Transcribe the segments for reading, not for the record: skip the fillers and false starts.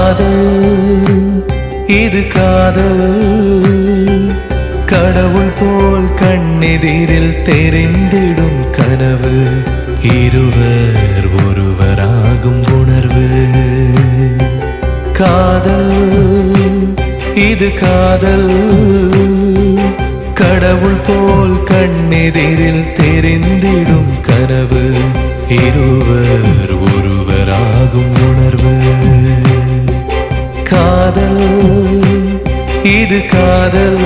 காதல் இது காதல் கடவுள் போல் கண்ணெதிரில் தெரிந்திடும் கனவு இருவர் ஒருவராகும் உணர்வு காதல் இது காதல் கடவுள் போல் கண்ணெதிரில் தெரிந்திடும் கனவு இருவர் ஒருவராகும் உணர்வு காதல் இது காதல்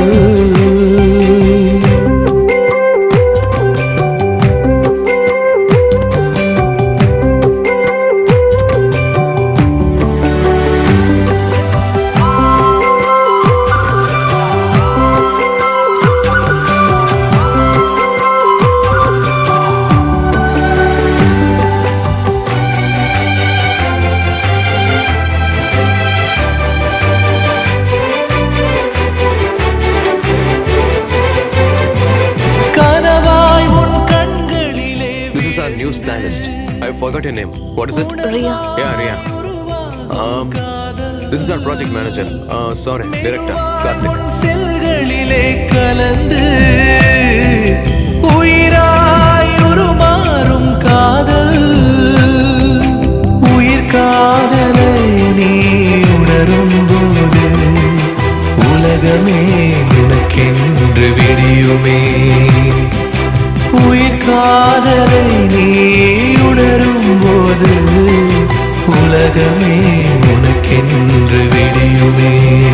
New stylist. I forgot your name. What is it? Riya. Yeah, Riya. This is our project manager. Sorry, director, Karthik. செல்களிலே கலந்து உயிராய் உருமாறும் காதல் உயிர் காதலை நீ உணரும் போது உலகமே உனக்கென்று விடியுமே உயிர் காதலை நீ உணரும் போது உலகமே உனக்கென்று விடியுமே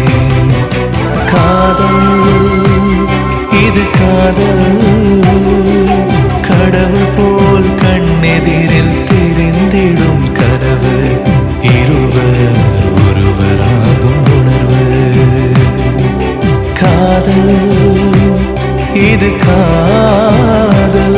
காதல் இது காதல் கடவுள் போல் கண்ணெதிரில் தெரிந்திடும் கனவு இருவர் ஒருவராகும் உணர்வு காதல் இது காதல்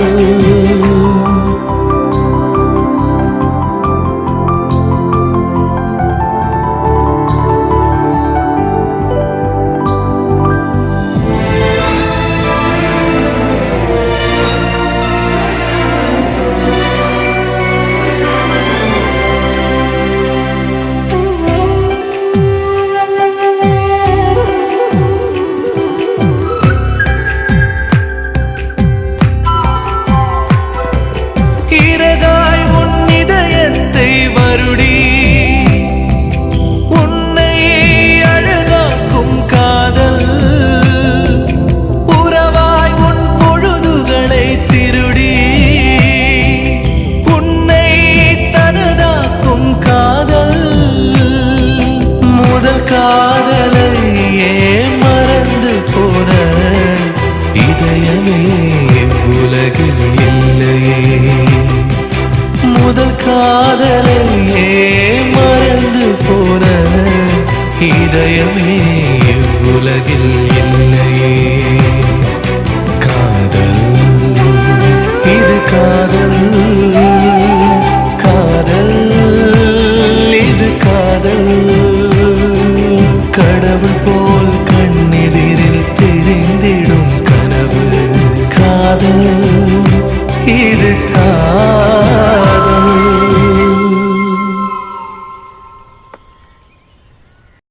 காதலையே மறந்து போன இதயமே உலகில் இல்லையே முதல் காதலையே மறந்து போன இதயமே உலகில்